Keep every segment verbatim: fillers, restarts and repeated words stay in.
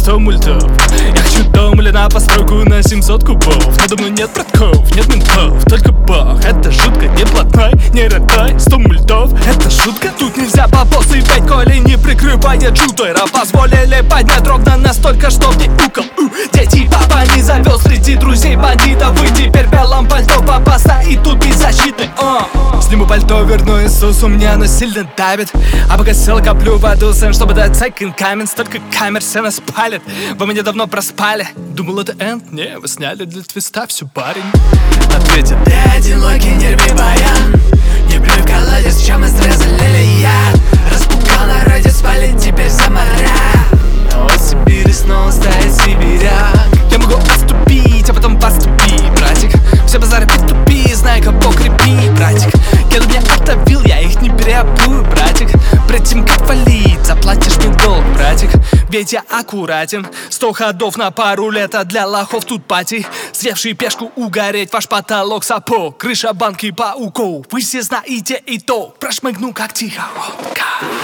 сто мультов. Я хочу дом или на постройку на семьсот кубов. Надо мной нет братков, нет ментов, только бог. Это жутко, не блатной, не родной. Сто мультов, это шутка. Тут нельзя бабосы пять, коли не прикрывает шутера. Позволили поднять ровно настолько, что мне укол. Дети папа не завел среди друзей бандитов. И теперь в белом пальто папа стоит тут беззащитный. О, сниму пальто, верну Иисусу, мне оно сильно давит. А пока сел, коплю воду, сын, чтобы дать second камень. Столько камер, все нас палят, вы меня давно проспали. Думал, это энд, не, вы сняли для твиста всю, парень. Ответит: ты один локи, не рви баян. Не плюй в колодец, чем мы срезали яд. Распугал народе, спалить теперь за моря. Новосибирь снова стоит сибиряк. Я могу отступить, а потом поступи, братик. Все базары притупи, знай, кого крепи, братик. Кеду мне оттовил, я их не переобую, братик. Пред тем, как валить, заплатишь мне долг, братик. Ведь я аккуратен, сто ходов на пару лет, а для лохов тут пати. Съевший пешку угореть, ваш потолок сапог, крыша банки пауков. Вы все знаете и то, прошмыгну как тихородка.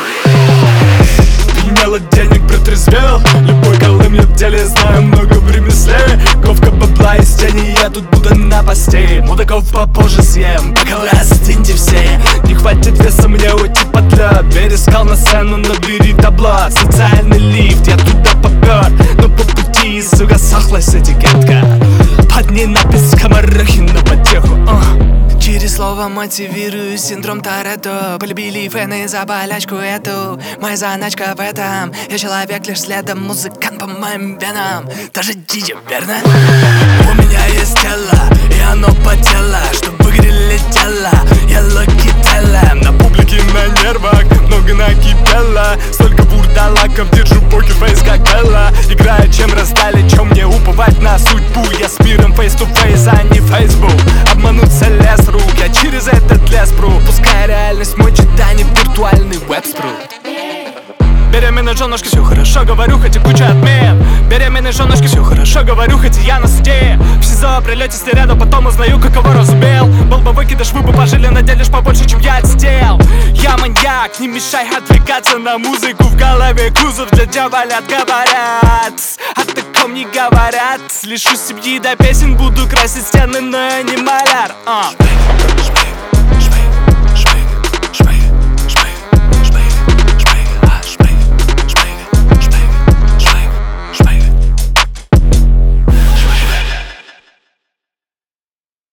Меняло денег, протрезвел. Любой голым я в деле, знаю много в ремесле. Ковка бабла из тени, я тут буду на посте. Мудаков попозже съем, пока вы остыньте все. Не хватит веса мне уйти под лед. Перескал на сцену, набери табло. Социальный лифт, я туда попер. Но по пути, сука, сохлась этикетка. Под ней напись скоморохи на потеху. uh. Через слово мотивирую синдром Торетто. Полюбили фэны за болячку эту. Моя заначка в этом. Я человек лишь следом, музыкант по моим венам. Даже диджей, верно? У меня есть тело, и оно потело, чтоб в игре летело. Я локи телем, на публике на нервах много накипело. Столько бурдалаков, держу покерфейс как Элла. Играю, чем раздали, чем мне уповать на судьбу. Я с миром face to face, а не Facebook. Обмануться лес рук, я через этот лес пру. Пускай реальность мой читание, виртуальный веб-спрут. Беременной женушки, все хорошо, говорю, хоть и куча отмен. Беременной женушки, все хорошо, говорю, хоть и я на суде. В СИЗО прилете снаряду, потом узнаю, какого разумел. Был бы выкидыш, вы бы пожили, наделишь побольше, чем я отстел. Я маньяк, не мешай отвлекаться на музыку. В голове кузов для дьяволят, говорят. О таком не говорят. Лишу семьи до песен, буду красить стены, но я не маляр. uh.